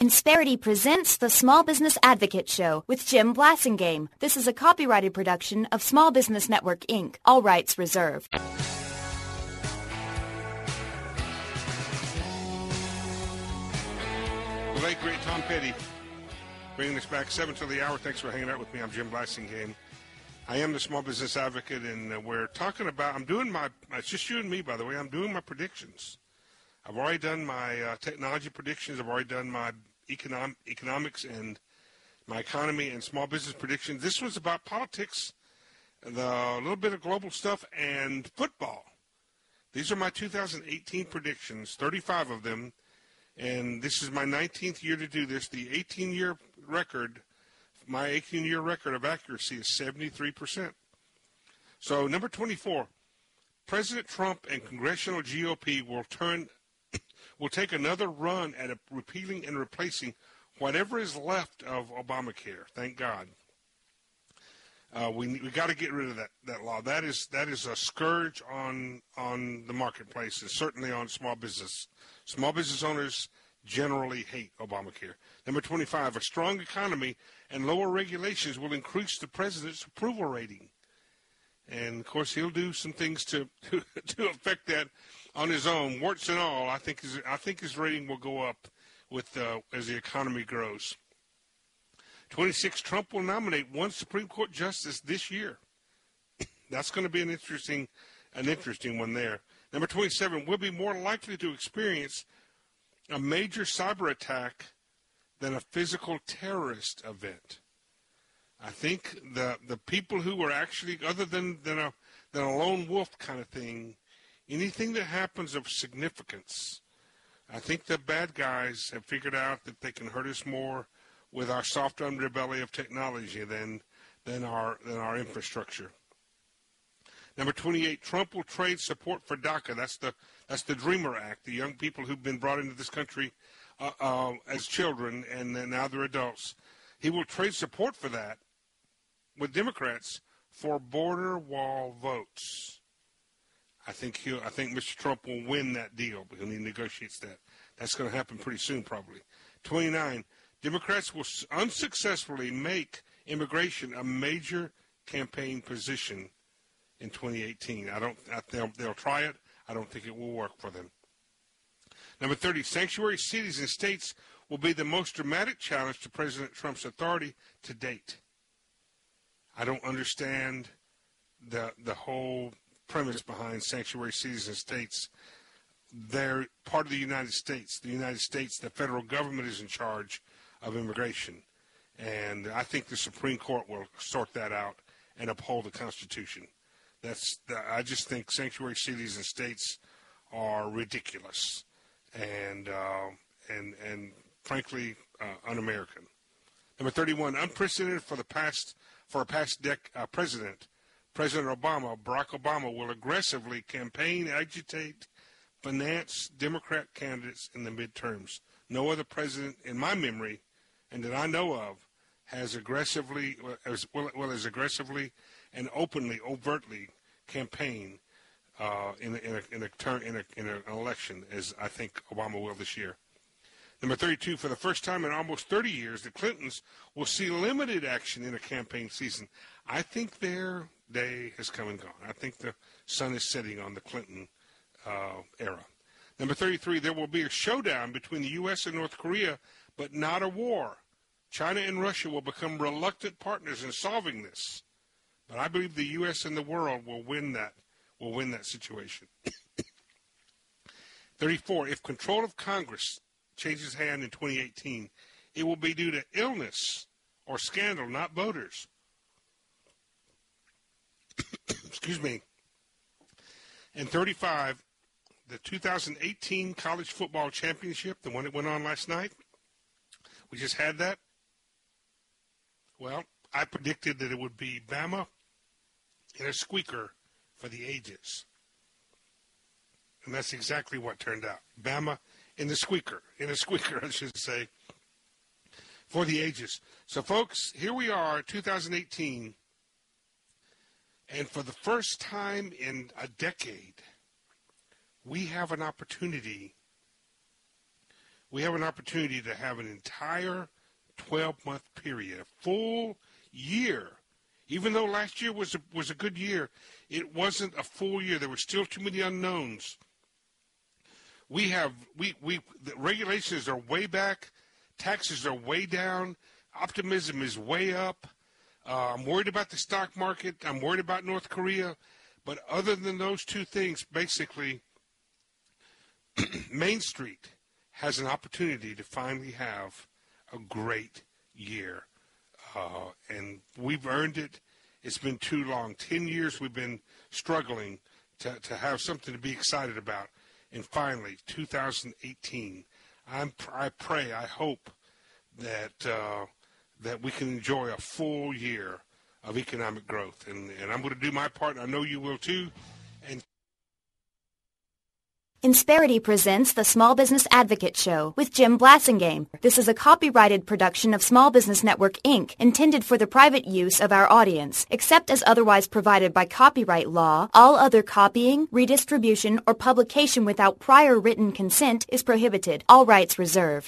Insperity presents the Small Business Advocate Show with Jim Blasingame. This is a copyrighted production of Small Business Network, Inc. All rights reserved. The late, great Tom Petty bringing us back 7 to the hour. Thanks for hanging out with me. I'm Jim Blasingame. I am the Small Business Advocate, and we're talking about, it's just you and me, by the way, I'm doing my predictions. I've already done my technology predictions. I've already done my economics and my economy and small business predictions. This was about politics, a little bit of global stuff, and football. These are my 2018 predictions, 35 of them, and this is my 19th year to do this. The 18-year record, my 18-year record of accuracy is 73%. So number 24, President Trump and congressional GOP will take another run at repealing and replacing whatever is left of Obamacare. Thank God. We got to get rid of that law. That is a scourge on the marketplace, and certainly on small business. Small business owners generally hate Obamacare. Number 25, a strong economy and lower regulations will increase the president's approval rating. And, of course, he'll do some things to affect that on his own, warts and all. I think his rating will go up with as the economy grows. 26, Trump will nominate one Supreme Court justice this year. That's going to be an interesting one there. Number 27, we'll be more likely to experience a major cyber attack than a physical terrorist event. I think the people who are actually, other than a lone wolf kind of thing, anything that happens of significance, I think the bad guys have figured out that they can hurt us more with our soft underbelly of technology than our infrastructure. Number 28, Trump will trade support for DACA. That's the Dreamer Act, the young people who've been brought into this country as children and now they're adults. He will trade support for that with Democrats for border wall votes. I think Mr. Trump will win that deal when he negotiates that. That's going to happen pretty soon, probably. 29, Democrats will unsuccessfully make immigration a major campaign position in 2018. They'll try it. I don't think it will work for them. Number 30, sanctuary cities and states will be the most dramatic challenge to President Trump's authority to date. I don't understand the whole premise behind sanctuary cities and states. They're part of the United States. The federal government is in charge of immigration. And I think the Supreme Court will sort that out and uphold the Constitution. I just think sanctuary cities and states are ridiculous and frankly un-American. Number 31, unprecedented for a past president, President Barack Obama will aggressively campaign, agitate, finance Democrat candidates in the midterms. No other president in my memory, and that I know of, has aggressively and openly, overtly campaign in an election, as I think Obama will this year. Number 32, for the first time in almost 30 years, the Clintons will see limited action in a campaign season. I think their day has come and gone. I think the sun is setting on the Clinton era. Number 33, there will be a showdown between the U.S. and North Korea, but not a war. China and Russia will become reluctant partners in solving this. But I believe the U.S. and the world will win that situation. 34, if control of Congress changes hand in 2018, it will be due to illness or scandal, not voters. Excuse me. And 35, the 2018 college football championship, the one that went on last night, we just had that. Well, I predicted that it would be Bama in a squeaker for the ages. And that's exactly what turned out. Bama in a squeaker, I should say, for the ages. So, folks, here we are, 2018, and for the first time in a decade, we have an opportunity we have an opportunity to have an entire 12-month period, a full year. Even though last year was a good year, it wasn't a full year. There were still too many unknowns. The regulations are way back, taxes are way down, optimism is way up. I'm worried about the stock market. I'm worried about North Korea. But other than those two things, basically, Main Street has an opportunity to finally have a great year. And we've earned it. It's been too long. 10 years we've been struggling to have something to be excited about. And finally, 2018, I pray, I hope that we can enjoy a full year of economic growth. And I'm going to do my part, and I know you will too. And Insperity presents the Small Business Advocate Show with Jim Blasingame. This is a copyrighted production of Small Business Network, Inc., intended for the private use of our audience. Except as otherwise provided by copyright law, all other copying, redistribution, or publication without prior written consent is prohibited. All rights reserved.